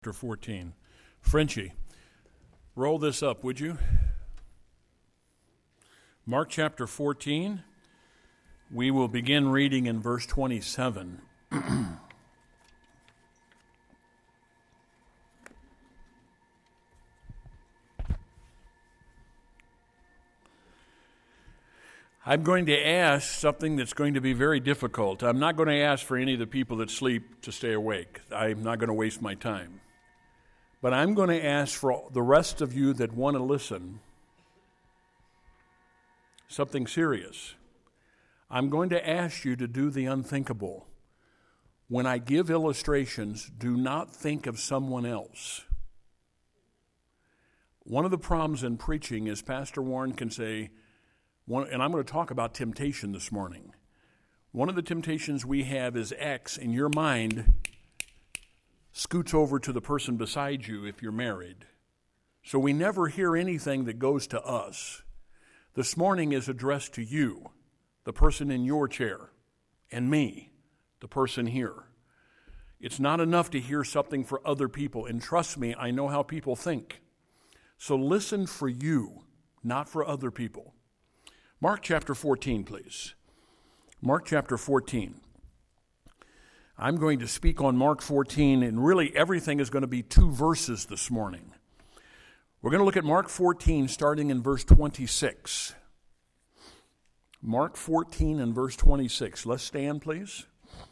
Chapter 14. Frenchie, roll this up, would you? Mark chapter 14. We will begin reading in verse 27. I'm going to ask something that's going to be very difficult. I'm not going to ask for any of the people that sleep to stay awake. I'm not going to waste my time. But I'm going to ask for the rest of you that want to listen something serious. I'm going to ask you to do the unthinkable. When I give illustrations, do not think of someone else. One of the problems in preaching is Pastor Warren can say, and I'm going to talk about temptation this morning. One of the temptations we have is X in your mind scoots over to the person beside you if you're married. So we never hear anything that goes to us. This morning is addressed to you, the person in your chair, and me, the person here. It's not enough to hear something for other people, and trust me, I know how people think. So listen for you, not for other people. Mark chapter 14, please. Mark chapter 14. I'm going to speak on Mark 14, and really everything is going to be 2 verses this morning. We're going to look at Mark 14, starting in verse 26. Mark 14 and verse 26. Let's stand, please.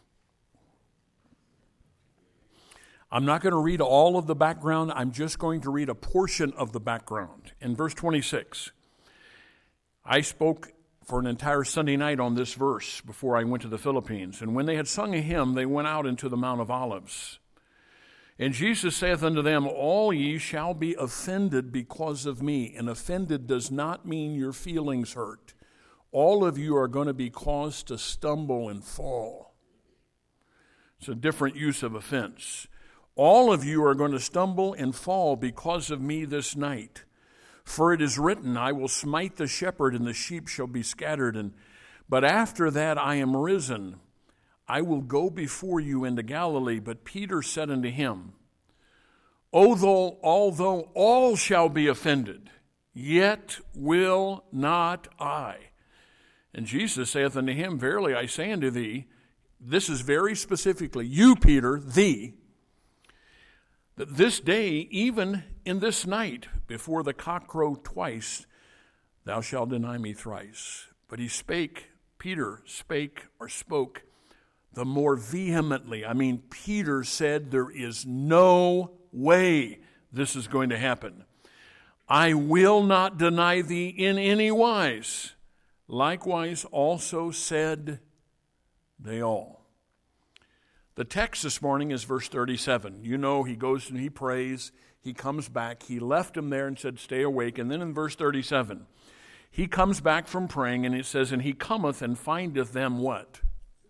I'm not going to read all of the background. I'm just going to read a portion of the background. In verse 26, I spoke for an entire Sunday night on this verse before I went to the Philippines. And when they had sung a hymn, they went out into the Mount of Olives. And Jesus saith unto them, all ye shall be offended because of me. And offended does not mean your feelings hurt. All of you are going to be caused to stumble and fall. It's a different use of offense. All of you are going to stumble and fall because of me this night. For it is written, I will smite the shepherd, and the sheep shall be scattered. But after that I am risen. I will go before you into Galilee. But Peter said unto him, although all shall be offended, yet will not I. And Jesus saith unto him, verily I say unto thee, this is very specifically, you, Peter, thee, that this day, even in this night, before the cock crow twice, thou shalt deny me thrice. But he spake, Peter spoke the more vehemently. Peter said, there is no way this is going to happen. I will not deny thee in any wise. Likewise also said they all. The text this morning is verse 37. You know, he goes and he prays. He comes back. He left him there and said, stay awake. And then in verse 37, he comes back from praying, and it says, and he cometh and findeth them what?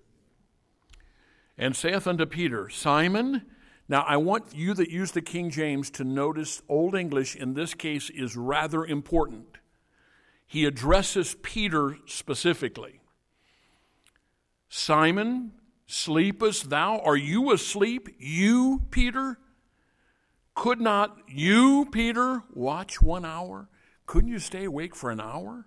And saith unto Peter, Simon. Now, I want you that use the King James to notice Old English in this case is rather important. He addresses Peter specifically. Simon, sleepest thou? Are you asleep? You, Peter? Could not you, Peter, watch 1 hour? Couldn't you stay awake for an hour?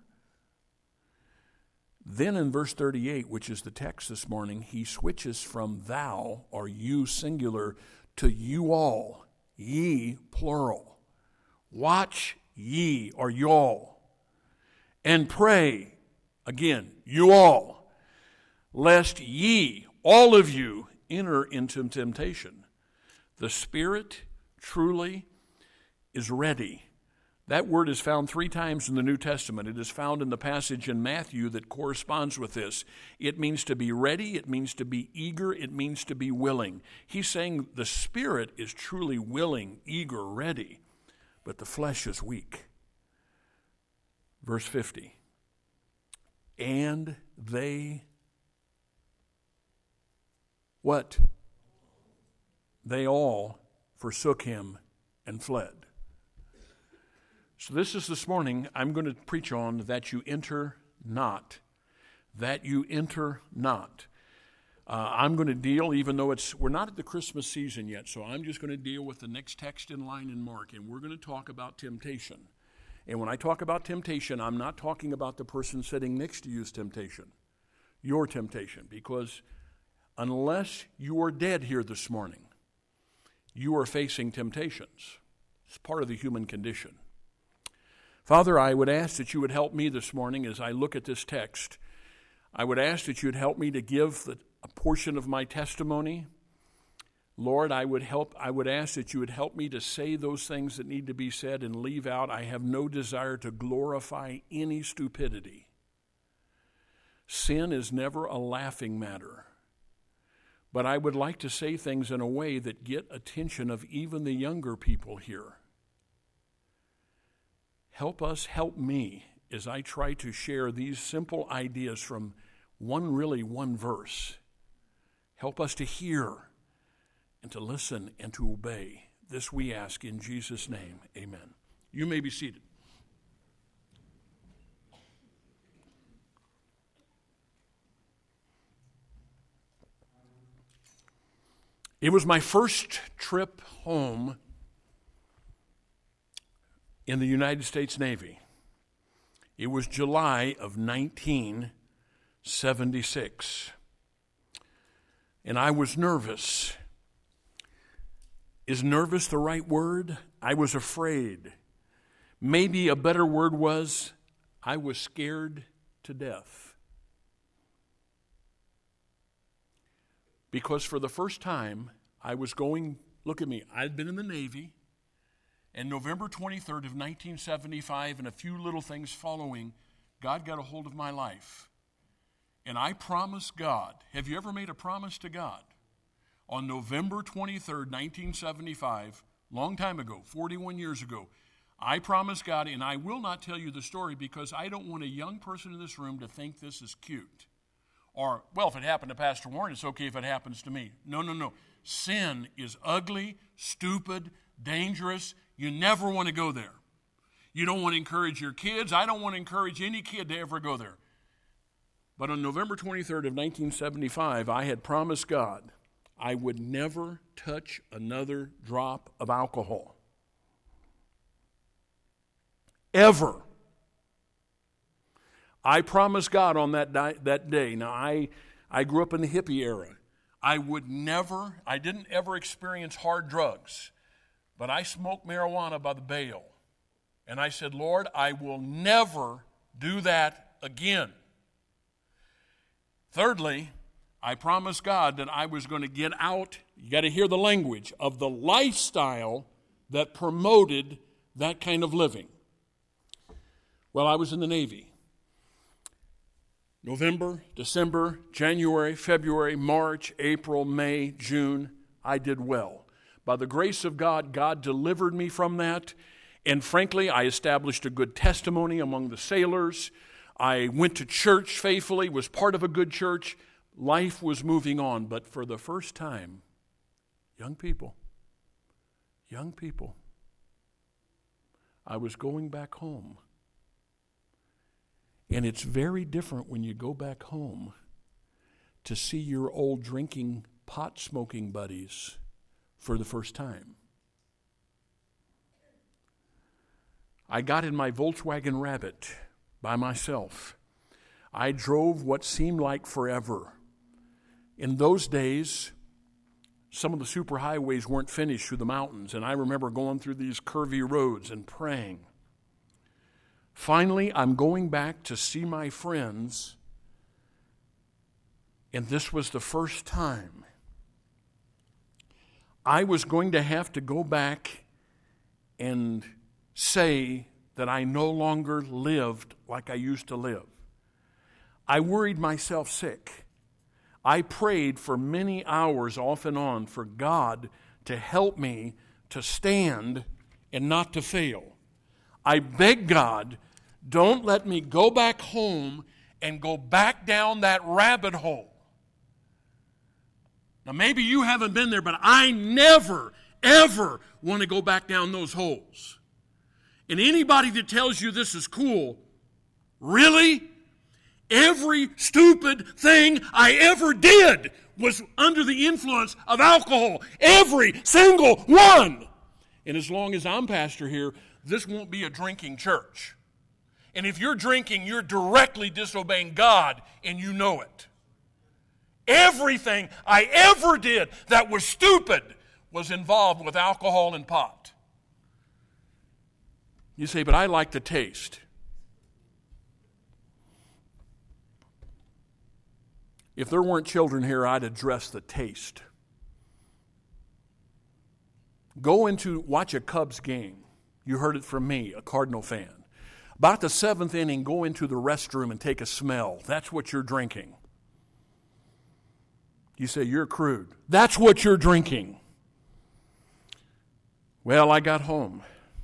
Then in verse 38, which is the text this morning, he switches from thou, or you singular, to you all, ye plural. Watch ye, or y'all, and pray, again, you all, lest ye, all of you, enter into temptation. The Spirit truly is ready. That word is found 3 times in the New Testament. It is found in the passage in Matthew that corresponds with this. It means to be ready. It means to be eager. It means to be willing. He's saying the Spirit is truly willing, eager, ready, but the flesh is weak. Verse 50. And they what? They all forsook him and fled. So this morning, I'm going to preach on that you enter not. That you enter not. I'm going to deal, even though we're not at the Christmas season yet, so I'm just going to deal with the next text in line in Mark, and we're going to talk about temptation. And when I talk about temptation, I'm not talking about the person sitting next to you's temptation, your temptation, because unless you are dead here this morning, you are facing temptations. It's part of the human condition. Father, I would ask that you would help me this morning as I look at this text. I would ask that you would help me to give a portion of my testimony. Lord, I would ask that you would help me to say those things that need to be said and leave out. I have no desire to glorify any stupidity. Sin is never a laughing matter. But I would like to say things in a way that get attention of even the younger people here. Help me as I try to share these simple ideas from one verse. Help us to hear and to listen and to obey. This we ask in Jesus' name. Amen. You may be seated. It was my first trip home in the United States Navy. It was July of 1976. And I was nervous. Is nervous the right word? I was afraid. Maybe a better word was, I was scared to death. Because for the first time, I was going, look at me, I'd been in the Navy, and November 23rd of 1975 and a few little things following, God got a hold of my life. And I promised God, have you ever made a promise to God? On November 23rd, 1975, long time ago, 41 years ago, I promised God, and I will not tell you the story because I don't want a young person in this room to think this is cute. Or, well, if it happened to Pastor Warren, it's okay if it happens to me. No. Sin is ugly, stupid, dangerous. You never want to go there. You don't want to encourage your kids. I don't want to encourage any kid to ever go there. But on November 23rd of 1975, I had promised God I would never touch another drop of alcohol. Ever. I promised God on that day. Now, I grew up in the hippie era. I didn't ever experience hard drugs, but I smoked marijuana by the bale. And I said, Lord, I will never do that again. Thirdly, I promised God that I was going to get out, you got to hear the language, of the lifestyle that promoted that kind of living. Well, I was in the Navy. November, December, January, February, March, April, May, June, I did well. By the grace of God, God delivered me from that. And frankly, I established a good testimony among the sailors. I went to church faithfully, was part of a good church. Life was moving on. But for the first time, young people, I was going back home. And it's very different when you go back home to see your old drinking, pot-smoking buddies for the first time. I got in my Volkswagen Rabbit by myself. I drove what seemed like forever. In those days, some of the superhighways weren't finished through the mountains, and I remember going through these curvy roads and praying. Finally, I'm going back to see my friends, and this was the first time I was going to have to go back and say that I no longer lived like I used to live. I worried myself sick. I prayed for many hours off and on for God to help me to stand and not to fail. I beg God, don't let me go back home and go back down that rabbit hole. Now, maybe you haven't been there, but I never, ever want to go back down those holes. And anybody that tells you this is cool, really? Every stupid thing I ever did was under the influence of alcohol. Every single one. And as long as I'm pastor here, this won't be a drinking church. And if you're drinking, you're directly disobeying God, and you know it. Everything I ever did that was stupid was involved with alcohol and pot. You say, but I like the taste. If there weren't children here, I'd address the taste. Watch a Cubs game. You heard it from me, a Cardinal fan. About the 7th inning, go into the restroom and take a smell. That's what you're drinking. You say, you're crude. That's what you're drinking. Well, I got home.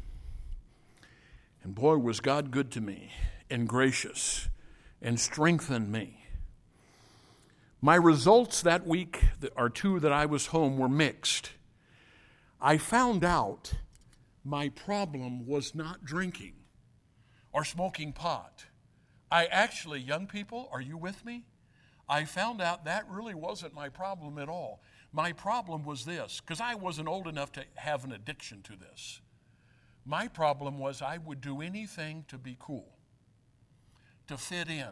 And boy, was God good to me and gracious and strengthened me. My results that week, or two that I was home, were mixed. I found out my problem was not drinking or smoking pot. Young people, are you with me? I found out that really wasn't my problem at all. My problem was this, because I wasn't old enough to have an addiction to this. My problem was I would do anything to be cool, to fit in.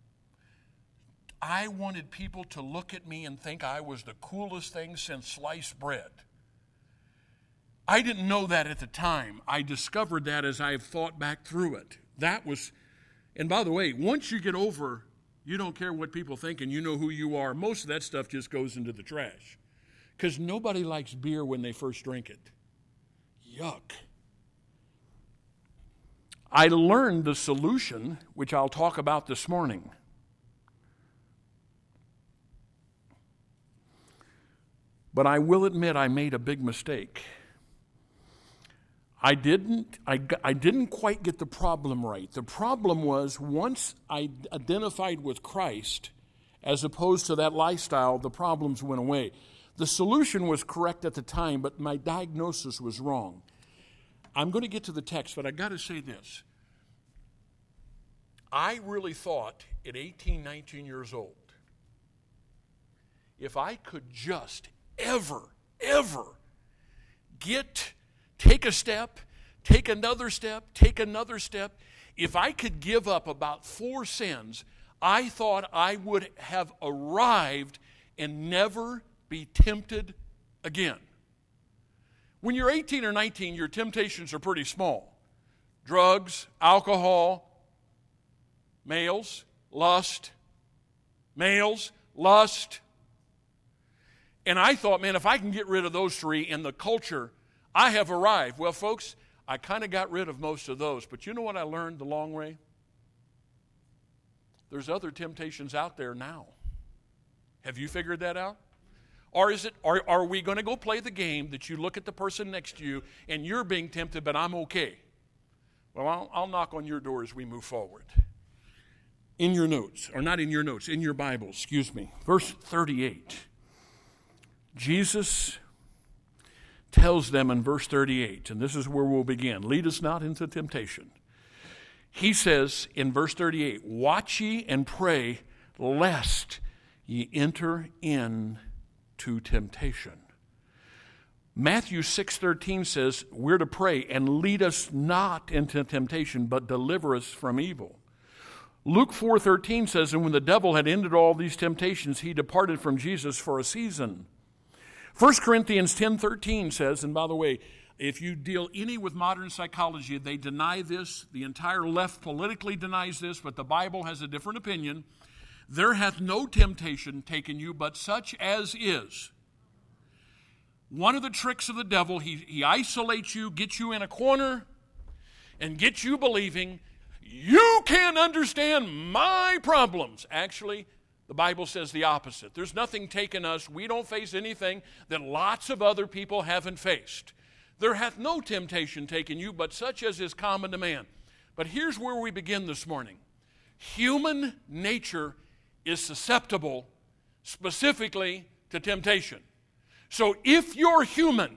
I wanted people to look at me and think I was the coolest thing since sliced bread. I didn't know that at the time. I discovered that as I've thought back through it. And by the way, once you get over, you don't care what people think and you know who you are. Most of that stuff just goes into the trash. Because nobody likes beer when they first drink it. Yuck. I learned the solution, which I'll talk about this morning. But I will admit I made a big mistake. I didn't quite get the problem right. The problem was once I identified with Christ, as opposed to that lifestyle, the problems went away. The solution was correct at the time, but my diagnosis was wrong. I'm going to get to the text, but I got to say this. I really thought at 18, 19 years old, if I could just ever take a step, take another step, take another step. If I could give up about 4 sins, I thought I would have arrived and never be tempted again. When you're 18 or 19, your temptations are pretty small. Drugs, alcohol, males, lust. And I thought, man, if I can get rid of those 3 in the culture, I have arrived. Well, folks, I kind of got rid of most of those. But you know what I learned the long way? There's other temptations out there now. Have you figured that out? Or are we going to go play the game that you look at the person next to you and you're being tempted, but I'm okay? Well, I'll knock on your door as we move forward. In your notes, or not in your notes, in your Bible, verse 38. Jesus tells them in verse 38, and this is where we'll begin, lead us not into temptation. He says in verse 38, watch ye and pray, lest ye enter into temptation. Matthew 6:13 says we're to pray, and lead us not into temptation, but deliver us from evil. Luke 4:13 says, and when the devil had ended all these temptations, he departed from Jesus for a season. 1 Corinthians 10:13 says, and by the way, if you deal any with modern psychology, they deny this. The entire left politically denies this, but the Bible has a different opinion. There hath no temptation taken you but such as is. One of the tricks of the devil, he isolates you, gets you in a corner, and gets you believing you can't understand my problems. Actually, the Bible says the opposite. There's nothing taken us. We don't face anything that lots of other people haven't faced. There hath no temptation taken you, but such as is common to man. But here's where we begin this morning. Human nature is susceptible specifically to temptation. So if you're human,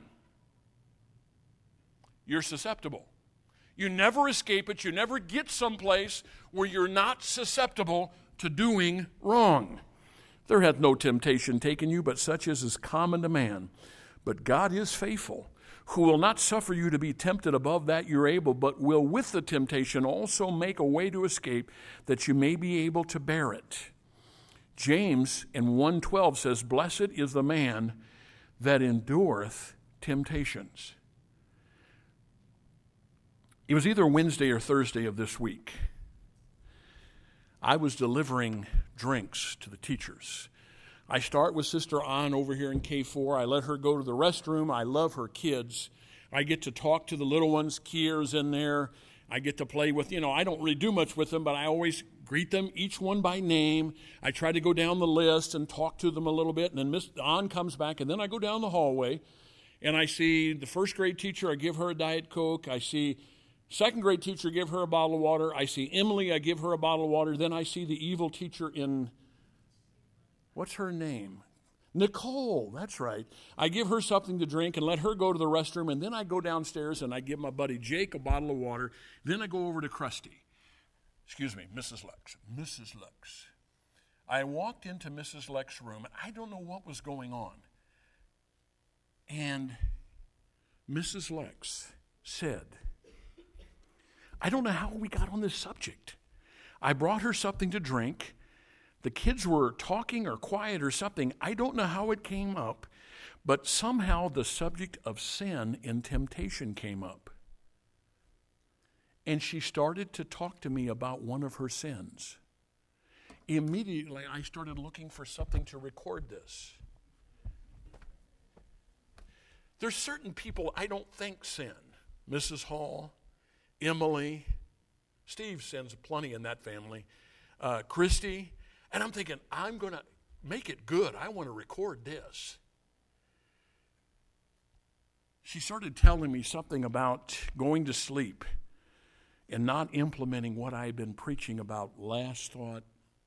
you're susceptible. You never escape it. You never get someplace where you're not susceptible to doing wrong. There hath no temptation taken you, but such as is common to man. But God is faithful, who will not suffer you to be tempted above that you're able, but will with the temptation also make a way to escape, that you may be able to bear it. James in 1:12 says, Blessed is the man that endureth temptations. It was either Wednesday or Thursday of this week. I was delivering drinks to the teachers. I start with Sister Ann over here in K4. I let her go to the restroom. I love her kids. I get to talk to the little ones. Kier's in there. I get to play with, I don't really do much with them, but I always greet them, each one by name. I try to go down the list and talk to them a little bit, and then Miss Ann comes back, and then I go down the hallway, and I see the first grade teacher. I give her a Diet Coke. I see second grade teacher, give her a bottle of water. I see Emily, I give her a bottle of water. Then I see the evil teacher in, what's her name? Nicole, that's right. I give her something to drink and let her go to the restroom, and then I go downstairs and I give my buddy Jake a bottle of water. Then I go over to Krusty. Excuse me, Mrs. Lex. Mrs. Lex. I walked into Mrs. Lex's room, and I don't know what was going on. And Mrs. Lex said, I don't know how we got on this subject. I brought her something to drink. The kids were talking or quiet or something. I don't know how it came up, but somehow the subject of sin and temptation came up. And she started to talk to me about one of her sins. Immediately, I started looking for something to record this. There's certain people I don't think sin. Mrs. Hall, Emily, Steve sins plenty in that family, Christy, and I'm thinking, I'm going to make it good. I want to record this. She started telling me something about going to sleep and not implementing what I had been preaching about last thought.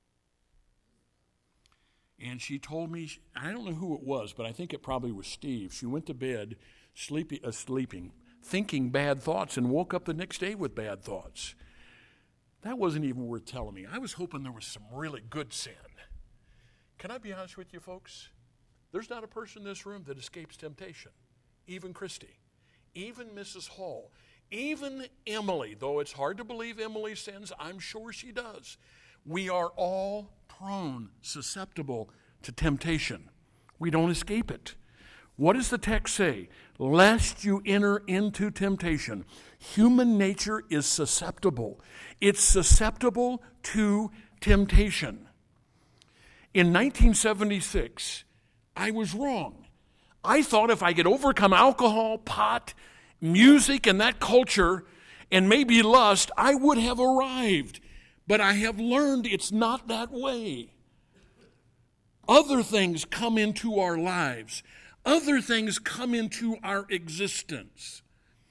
And she told me, I don't know who it was, but I think it probably was Steve. She went to bed sleeping, thinking bad thoughts, and woke up the next day with bad thoughts. That wasn't even worth telling me. I was hoping there was some really good sin. Can I be honest with you, folks? There's not a person in this room that escapes temptation. Even Christy, even Mrs. Hall, even Emily, though it's hard to believe Emily sins, I'm sure she does. We are all prone, susceptible to temptation. We don't escape it. What does the text say? Lest you enter into temptation. Human nature is susceptible. It's susceptible to temptation. In 1976, I was wrong. I thought if I could overcome alcohol, pot, music, and that culture, and maybe lust, I would have arrived. But I have learned it's not that way. Other things come into our lives. Other things come into our existence.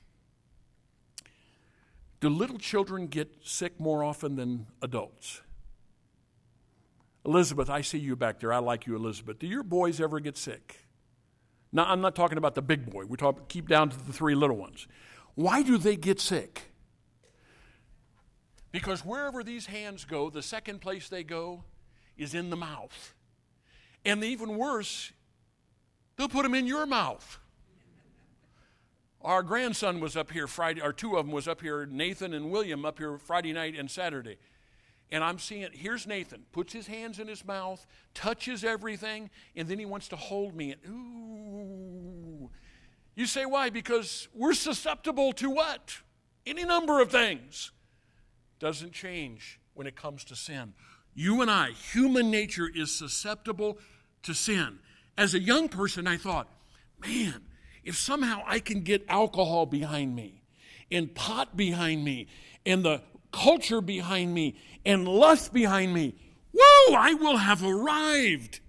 Do little children get sick more often than adults? Elizabeth, I see you back there. I like you, Elizabeth. Do your boys ever get sick? Now, I'm not talking about the big boy. We're talking, keep down to the three little ones. Why do they get sick? Because wherever these hands go, the second place they go is in the mouth. And even worse, they'll put them in your mouth. Our grandson was up here Friday, or two of them was up here, Nathan and William up here Friday night and Saturday. And I'm seeing, here's Nathan, puts his hands in his mouth, touches everything, and then he wants to hold me. And, ooh. You say why? Because we're susceptible to what? Any number of things. Doesn't change when it comes to sin. You and I, human nature is susceptible to sin. As a young person, I thought, man, if somehow I can get alcohol behind me, and pot behind me, and the culture behind me, and lust behind me, whoa, I will have arrived.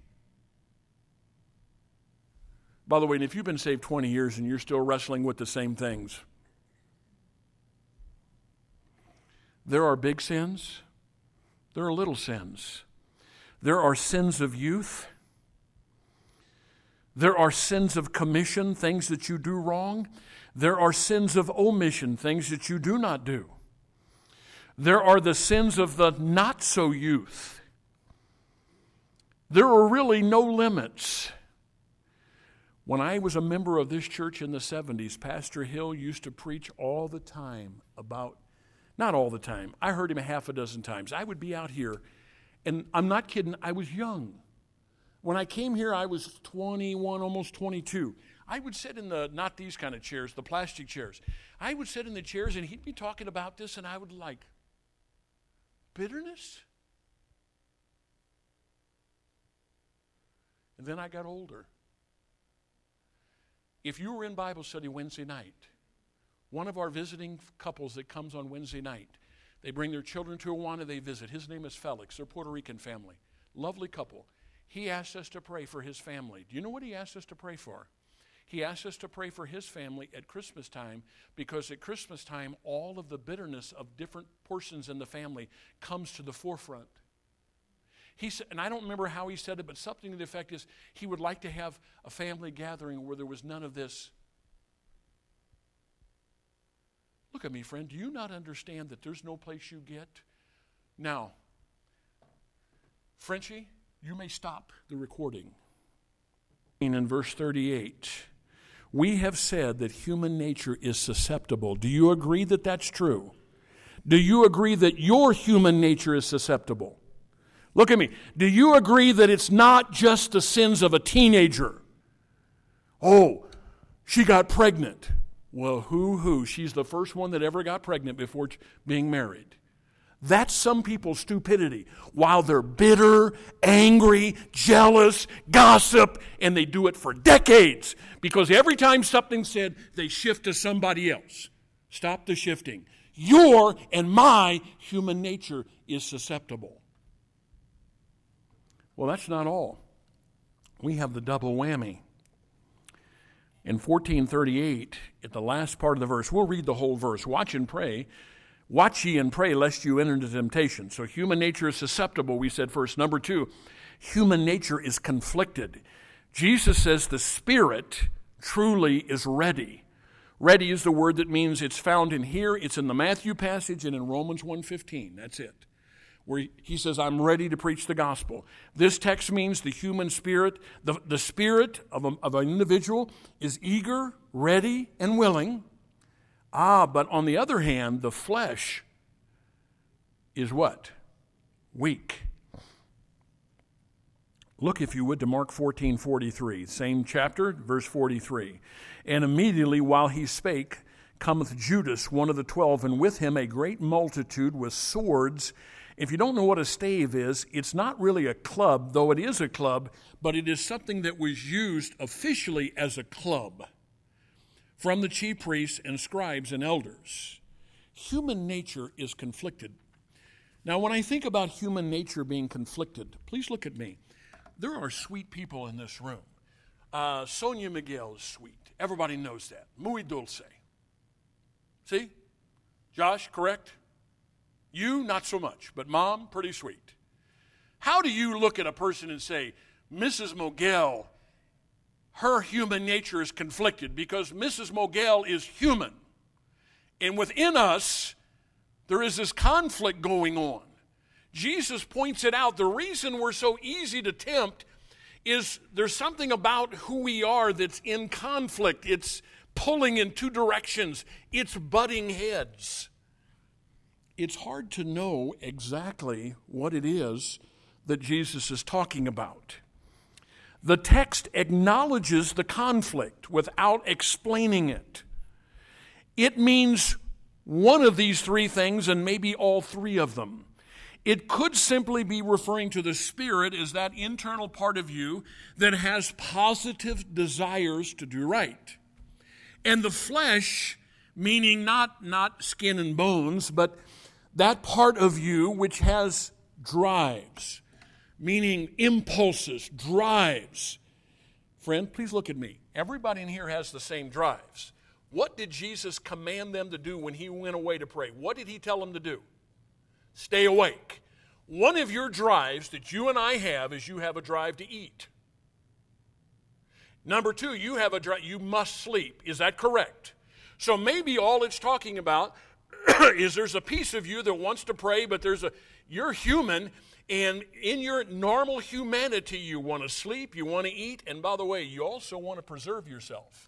By the way, if you've been saved 20 years and you're still wrestling with the same things, there are big sins, there are little sins. There are sins of youth. There are sins of commission, things that you do wrong. There are sins of omission, things that you do not do. There are the sins of the not-so-youth. There are really no limits. When I was a member of this church in the 70s, Pastor Hill used to preach all the time about, not all the time, I heard him a half a dozen times. I would be out here, and I'm not kidding, I was young. When I came here, I was 21, almost 22. I would sit in not these kind of chairs, the plastic chairs. I would sit in the chairs, and he'd be talking about this, and I would like, bitterness? And then I got older. If you were in Bible study Wednesday night, one of our visiting couples that comes on Wednesday night, they bring their children to Awana, they visit. His name is Felix. They're a Puerto Rican family. Lovely couple. He asked us to pray for his family. Do you know what he asked us to pray for? He asked us to pray for his family at Christmas time, because at Christmas time, all of the bitterness of different portions in the family comes to the forefront. He said, and I don't remember how he said it, but something to the effect is he would like to have a family gathering where there was none of this. Look at me, friend. Do you not understand that there's no place you get? Now, Frenchie, you may stop the recording. In verse 38, we have said that human nature is susceptible. Do you agree that that's true? Do you agree that your human nature is susceptible? Look at me. Do you agree that it's not just the sins of a teenager? Oh, she got pregnant. Well, hoo-hoo. She's the first one that ever got pregnant before being married. That's some people's stupidity. While they're bitter, angry, jealous, gossip, and they do it for decades. Because every time something's said, they shift to somebody else. Stop the shifting. Your and my human nature is susceptible. Well, that's not all. We have the double whammy. In 14:38, at the last part of the verse, we'll read the whole verse. Watch ye and pray lest you enter into temptation. So human nature is susceptible, we said first. Number two, human nature is conflicted. Jesus says the Spirit truly is ready. Ready is the word that means it's found in here. It's in the Matthew passage and in Romans 1:15. That's it. Where he says, I'm ready to preach the gospel. This text means the human spirit, the spirit of an individual is eager, ready, and willing. But on the other hand, the flesh is what? Weak. Look, if you would, to Mark 14:43, same chapter, verse 43. And immediately while he spake, cometh Judas, one of the 12, and with him a great multitude with swords. If you don't know what a stave is, it's not really a club, though it is a club, but it is something that was used officially as a club from the chief priests and scribes and elders. Human nature is conflicted. Now, when I think about human nature being conflicted, please look at me. There are sweet people in this room. Sonia Miguel is sweet. Everybody knows that. Muy dulce. See? Josh, correct? You, not so much, but Mom, pretty sweet. How do you look at a person and say, Mrs. Mogel, her human nature is conflicted? Because Mrs. Mogel is human. And within us, there is this conflict going on. Jesus points it out. The reason we're so easy to tempt is there's something about who we are that's in conflict. It's pulling in two directions. It's butting heads. It's hard to know exactly what it is that Jesus is talking about. The text acknowledges the conflict without explaining it. It means one of these three things and maybe all three of them. It could simply be referring to the Spirit as that internal part of you that has positive desires to do right. And the flesh, meaning not skin and bones, but that part of you which has drives, meaning impulses, drives. Friend, please look at me. Everybody in here has the same drives. What did Jesus command them to do when he went away to pray? What did he tell them to do? Stay awake. One of your drives that you and I have is you have a drive to eat. Number two, you have a drive, you must sleep. Is that correct? So maybe all it's talking about is there's a piece of you that wants to pray, but you're human, and in your normal humanity, you want to sleep, you want to eat, and by the way, you also want to preserve yourself.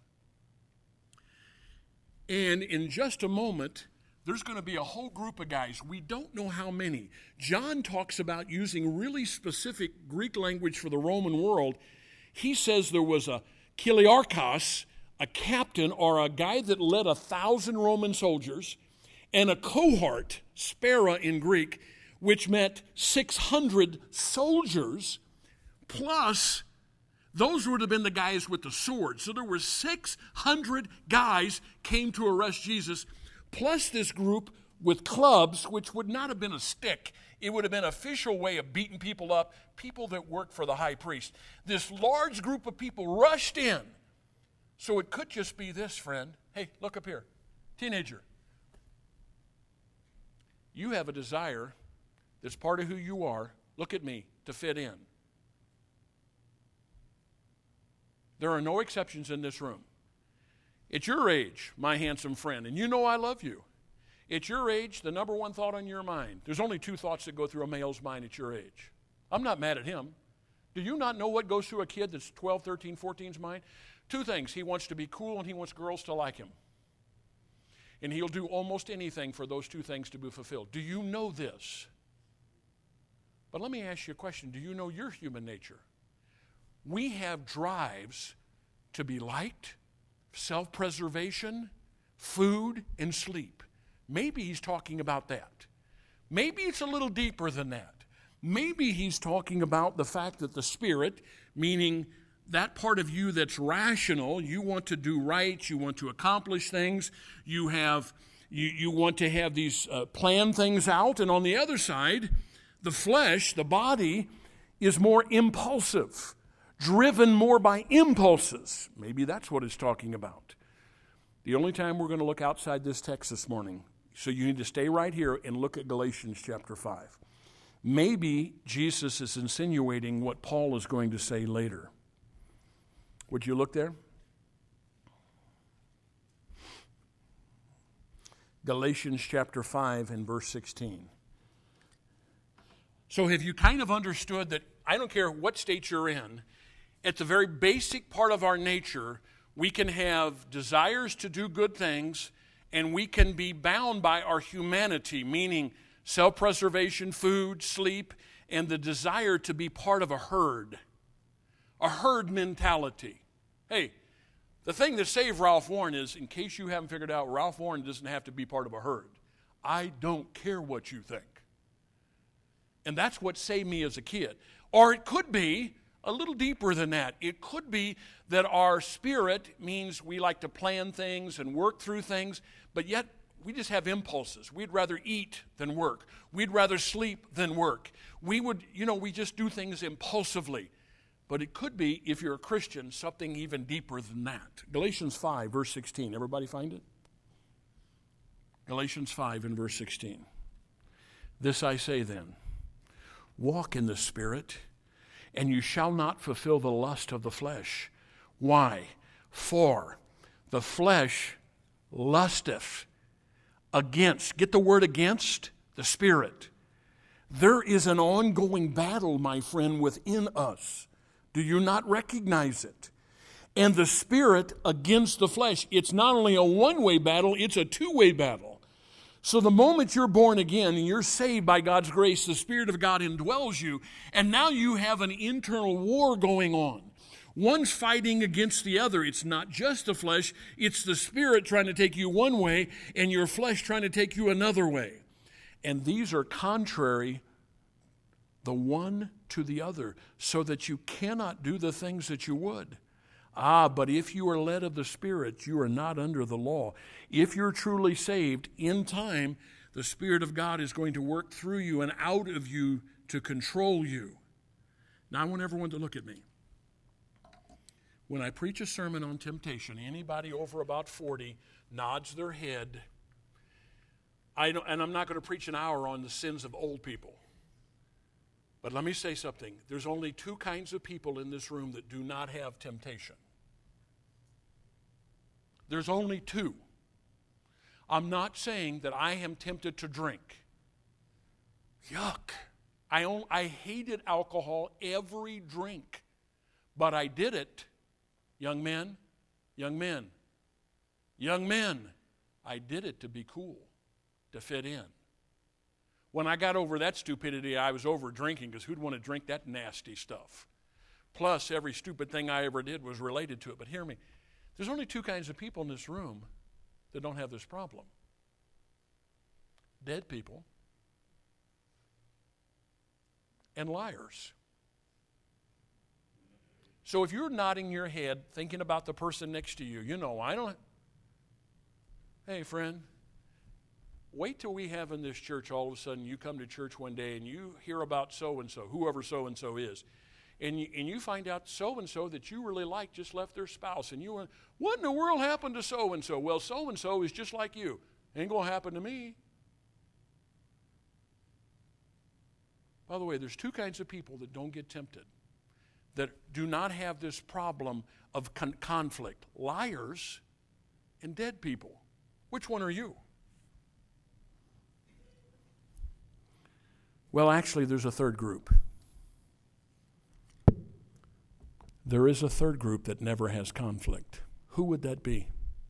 And in just a moment, there's going to be a whole group of guys. We don't know how many. John talks about using really specific Greek language for the Roman world. He says there was a kiliarchos, a captain or a guy that led 1,000 Roman soldiers, and a cohort, spera in Greek, which meant 600 soldiers, plus those would have been the guys with the sword. So there were 600 guys came to arrest Jesus, plus this group with clubs, which would not have been a stick. It would have been an official way of beating people up, people that worked for the high priest. This large group of people rushed in. So it could just be this, friend. Hey, look up here. Teenager. You have a desire that's part of who you are, look at me, to fit in. There are no exceptions in this room. At your age, my handsome friend, and you know I love you. At your age, the number one thought on your mind, there's only two thoughts that go through a male's mind at your age. I'm not mad at him. Do you not know what goes through a kid that's 12, 13, 14's mind? Two things. He wants to be cool and he wants girls to like him. And he'll do almost anything for those two things to be fulfilled. Do you know this? But let me ask you a question. Do you know your human nature? We have drives to be liked, self-preservation, food, and sleep. Maybe he's talking about that. Maybe it's a little deeper than that. Maybe he's talking about the fact that the Spirit, meaning that part of you that's rational, you want to do right, you want to accomplish things, you want to have these plan things out, and on the other side, the flesh, the body, is more impulsive, driven more by impulses. Maybe that's what it's talking about. The only time we're going to look outside this text this morning, so you need to stay right here and look at Galatians chapter 5. Maybe Jesus is insinuating what Paul is going to say later. Would you look there? Galatians chapter 5 and verse 16. So have you kind of understood that I don't care what state you're in, at the very basic part of our nature, we can have desires to do good things, and we can be bound by our humanity, meaning self-preservation, food, sleep, and the desire to be part of a herd mentality. Hey, the thing that saved Ralph Lauren is, in case you haven't figured out, Ralph Lauren doesn't have to be part of a herd. I don't care what you think. And that's what saved me as a kid. Or it could be a little deeper than that. It could be that our spirit means we like to plan things and work through things, but yet we just have impulses. We'd rather eat than work. We'd rather sleep than work. We just do things impulsively. But it could be, if you're a Christian, something even deeper than that. Galatians 5, verse 16. Everybody find it? Galatians 5 and verse 16. This I say then, walk in the Spirit, and you shall not fulfill the lust of the flesh. Why? For the flesh lusteth against, get the word against, the Spirit. There is an ongoing battle, my friend, within us. Do you not recognize it? And the Spirit against the flesh. It's not only a one-way battle, it's a two-way battle. So the moment you're born again and you're saved by God's grace, the Spirit of God indwells you, and now you have an internal war going on. One's fighting against the other. It's not just the flesh, it's the Spirit trying to take you one way and your flesh trying to take you another way. And these are contrary, the one to the other, so that you cannot do the things that you would. But if you are led of the Spirit, you are not under the law. If you're truly saved, in time, the Spirit of God is going to work through you and out of you to control you. Now, I want everyone to look at me. When I preach a sermon on temptation, anybody over about 40 nods their head. And I'm not going to preach an hour on the sins of old people. But let me say something. There's only two kinds of people in this room that do not have temptation. There's only two. I'm not saying that I am tempted to drink. Yuck. I hated alcohol, every drink. But I did it, young men, I did it to be cool, to fit in. When I got over that stupidity, I was over drinking, because who'd want to drink that nasty stuff? Plus, every stupid thing I ever did was related to it. But hear me, there's only two kinds of people in this room that don't have this problem. Dead people and liars. So if you're nodding your head thinking about the person next to you, hey friend, wait till we have in this church all of a sudden you come to church one day and you hear about so-and-so, whoever so-and-so is, and you find out so-and-so that you really like just left their spouse, and you went, what in the world happened to so-and-so? Well, so-and-so is just like you. Ain't going to happen to me. By the way, there's two kinds of people that don't get tempted, that do not have this problem of conflict. Liars and dead people. Which one are you? Well, actually, there's a third group. There is a third group that never has conflict. Who would that be?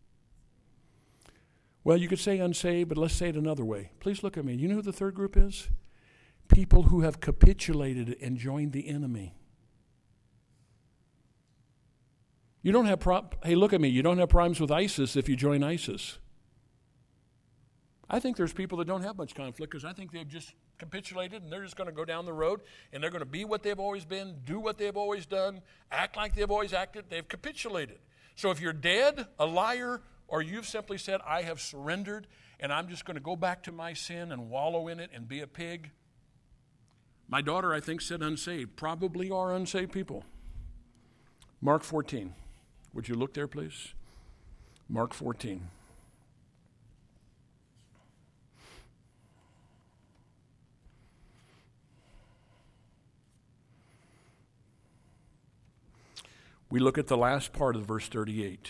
Well, you could say unsaved, but let's say it another way. Please look at me. You know who the third group is? People who have capitulated and joined the enemy. You don't have hey, look at me. You don't have problems with ISIS if you join ISIS. I think there's people that don't have much conflict because I think they've just capitulated and they're just going to go down the road and they're going to be what they've always been, do what they've always done, act like they've always acted. They've capitulated. So if you're dead, a liar, or you've simply said, I have surrendered and I'm just going to go back to my sin and wallow in it and be a pig. My daughter, I think, said unsaved. Probably are unsaved people. Mark 14. Would you look there, please? Mark 14. We look at the last part of verse 38.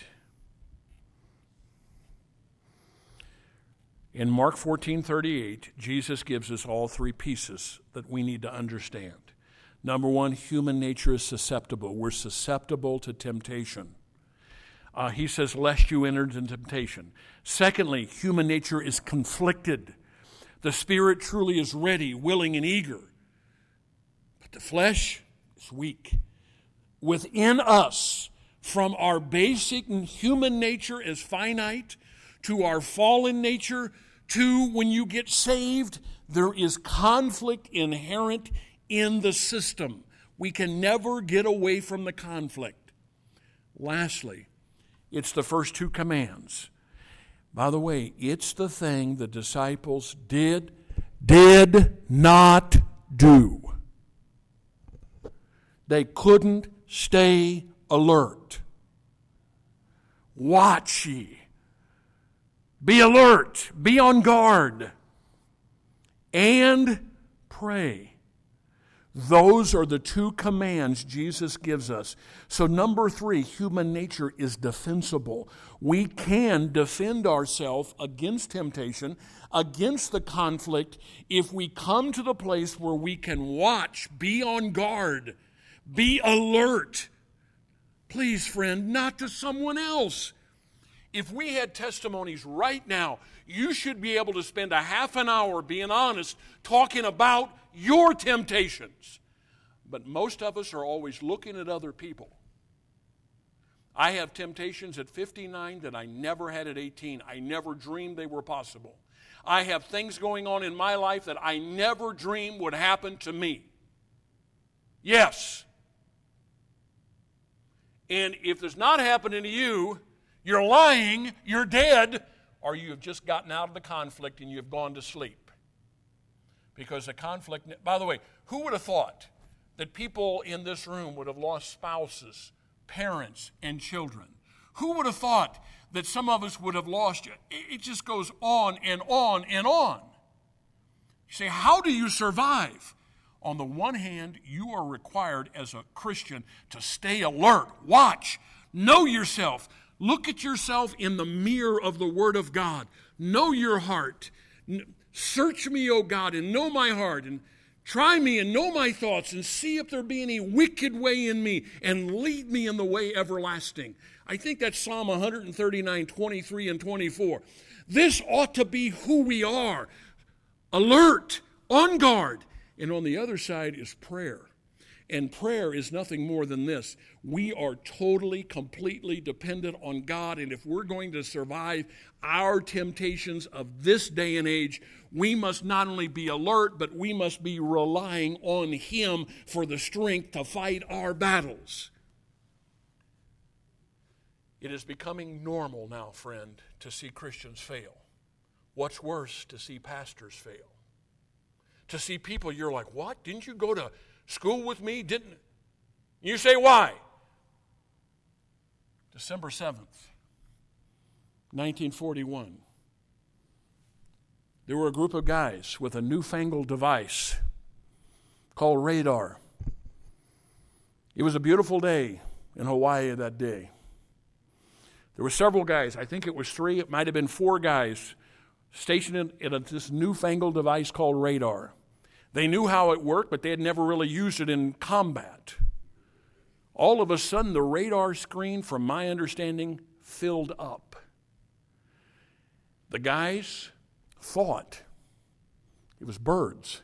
In Mark 14:38, Jesus gives us all three pieces that we need to understand. Number one, human nature is susceptible. We're susceptible to temptation. He says, lest you enter into temptation. Secondly, human nature is conflicted. The spirit truly is ready, willing, and eager. But the flesh is weak. Within us, from our basic human nature as finite to our fallen nature to when you get saved, there is conflict inherent in the system. We can never get away from the conflict. Lastly, it's the first two commands. By the way, it's the thing the disciples did not do. They couldn't stay alert. Watch ye. Be alert. Be on guard. And pray. Those are the two commands Jesus gives us. So number three, human nature is defensible. We can defend ourselves against temptation, against the conflict, if we come to the place where we can watch, be on guard, be alert. Please, friend, not to someone else. If we had testimonies right now, you should be able to spend a half an hour being honest, talking about your temptations. But most of us are always looking at other people. I have temptations at 59 that I never had at 18. I never dreamed they were possible. I have things going on in my life that I never dreamed would happen to me. Yes. And if it's not happening to you, you're lying, you're dead, or you have just gotten out of the conflict and you've gone to sleep. Because the conflict, by the way, who would have thought that people in this room would have lost spouses, parents, and children? Who would have thought that some of us would have lost? It just goes on and on and on. You say, how do you survive? On the one hand, you are required as a Christian to stay alert, watch, know yourself. Look at yourself in the mirror of the Word of God. know your heart. Search me, O God, and know my heart, and try me and know my thoughts, and see if there be any wicked way in me, and lead me in the way everlasting. I think that's Psalm 139, 23 and 24. This ought to be who we are, alert, on guard. And on the other side is prayer. And prayer is nothing more than this. We are totally, completely dependent on God. And if we're going to survive our temptations of this day and age, we must not only be alert, but we must be relying on Him for the strength to fight our battles. It is becoming normal now, friend, to see Christians fail. What's worse, to see pastors fail. To see people, you're like, what? Didn't you go to school with me? Didn't you? Say why? December 7th, 1941. There were a group of guys with a newfangled device called radar. It was a beautiful day in Hawaii that day. There were several guys, I think it was 3, it might have been 4 guys, stationed in this newfangled device called radar. They knew how it worked, but they had never really used it in combat. All of a sudden, the radar screen, from my understanding, filled up. The guys thought it was birds.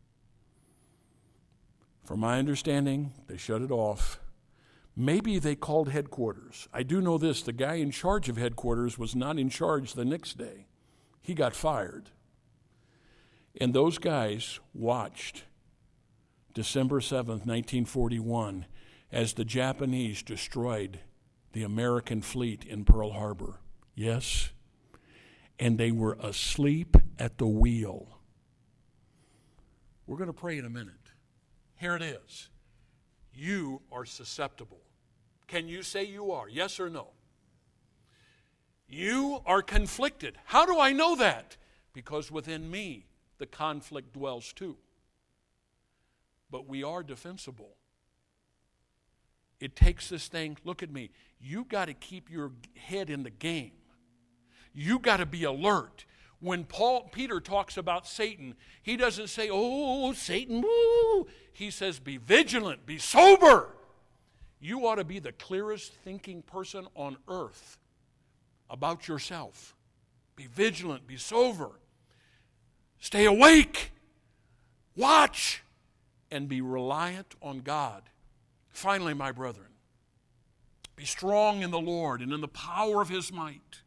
From my understanding, they shut it off. Maybe they called headquarters. I do know this, the guy in charge of headquarters was not in charge the next day. He got fired. And those guys watched December 7th, 1941, as the Japanese destroyed the American fleet in Pearl Harbor. Yes, and they were asleep at the wheel. We're going to pray in a minute. Here it is. You are susceptible. Can you say you are? Yes or no? You are conflicted. How do I know that? Because within me, the conflict dwells too. But we are defensible. It takes this thing, look at me, you got to keep your head in the game. You got to be alert. When Peter talks about Satan, he doesn't say, oh, Satan, woo. He says, be vigilant, be sober. You ought to be the clearest thinking person on earth about yourself. Be vigilant, be sober. Stay awake. Watch. And be reliant on God. Finally, my brethren, be strong in the Lord and in the power of His might.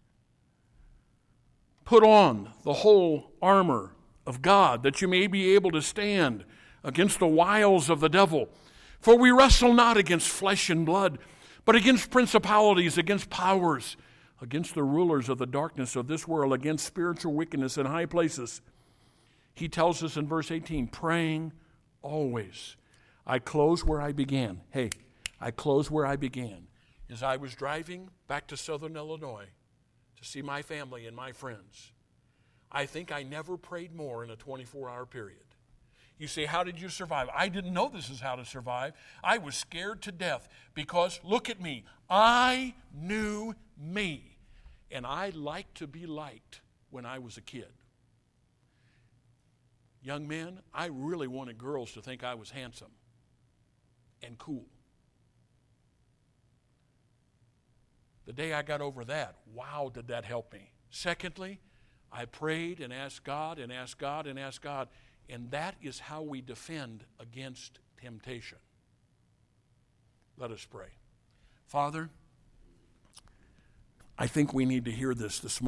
Put on the whole armor of God, that you may be able to stand against the wiles of the devil. For we wrestle not against flesh and blood, but against principalities, against powers, against the rulers of the darkness of this world, against spiritual wickedness in high places. He tells us in verse 18, praying always. I close where I began. I close where I began. As I was driving back to Southern Illinois to see my family and my friends, I think I never prayed more in a 24-hour period. You say, how did you survive? I didn't know this is how to survive. I was scared to death because, look at me, I knew me. And I liked to be liked when I was a kid. Young men, I really wanted girls to think I was handsome and cool. The day I got over that, wow, did that help me. Secondly, I prayed and asked God and asked God and asked God. And that is how we defend against temptation. Let us pray. Father, I think we need to hear this morning.